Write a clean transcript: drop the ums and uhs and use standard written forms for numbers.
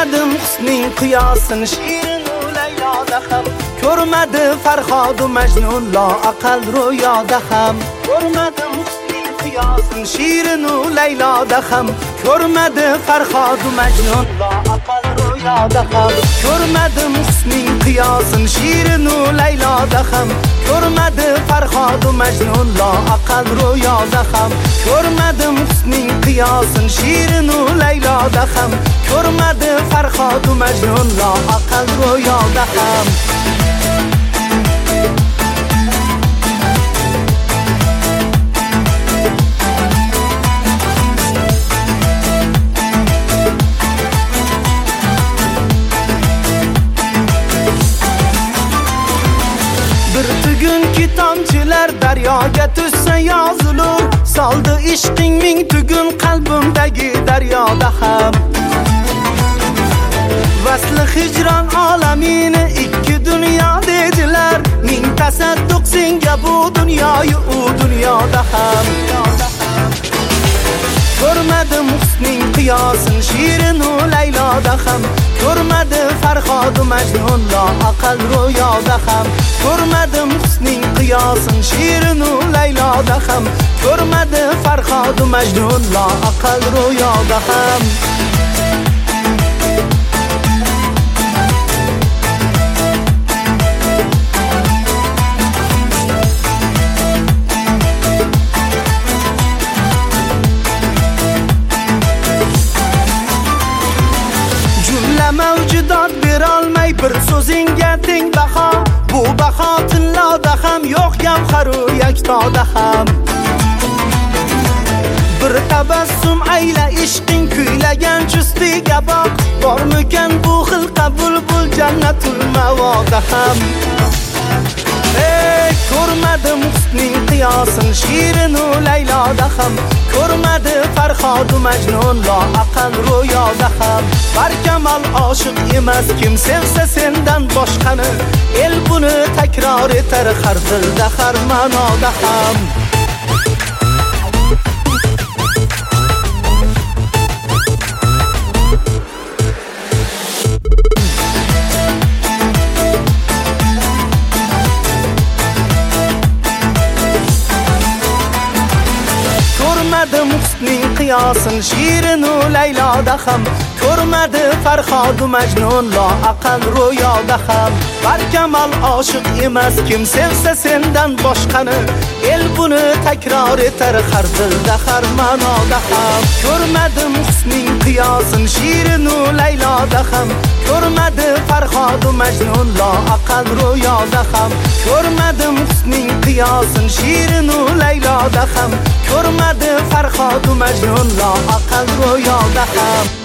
ko'rmadim husning qiyosini shirin u Layloda ham ko'rmadi Farhod u Majnun loaqal ro'yoda ham ko'rmadim husning qiyosini shirin u Layloda ham ko'rmadi Farhod u Majnun loaqal ro'yoda ham ko'rmadim husning qiyosini shirin u Layloda ham ko'rmadi Farhod u Majnun loaqal ro'yoda ham ko'rmadim husning qiyosini shirin u Layloda ham ko'rmadi Farhod u Majnun loaqal ro'yoda ham Tomchilar daryoga tushsa yozilur soldi ishqing ming tugun qalbimdagi daryoda ham vasli hijron olamini ikki dunyo dedilar ming tasadduq senga bu dunyoyu u dunyoda ham ko'rmadim husning qiyosin shirin u Layloda ham ko'rmadi Farhod u Majnun loaqal ro'yoda ham ko'rmadim husning qiyosin shirin u Layloda ham ko'rmadi Farhod u Majnun loaqal ro'yoda ham mavjudot berolmay bir so'zingga teng baho bu baho tilloda ham yo'q gavharu yaktoda ham bir tabassum ayla ishqing kuylagan justiga boq bormikan bu xil qabul bul jannatul mavoda ham ko'rmadim husning qiyosin shirin u Layloda ham ko'rmadi Farhod u Majnun loaqal ro'yoda ham barkamol oshiq emas kim sevsa sendan boshqani el buni takror etar har dilda har ma'noda ham ko'rmadim husning qiyosin shirin u Layloda ham ko'rmadi Farhod u Majnun loaqal ro'yoda ham barkamol oshiq emas kim sevsa sendan boshqani el buni takror etar har dilda har ma'noda ham ko'rmadim husning qiyosin shirin u Layloda ham ko'rmadi Farhod u Majnun loaqal ro'yoda ham ko'rmadim husning qiyosin shirin u Layloda ham ko'rmadi Farhod u Majnun loaqal ro'yoda ham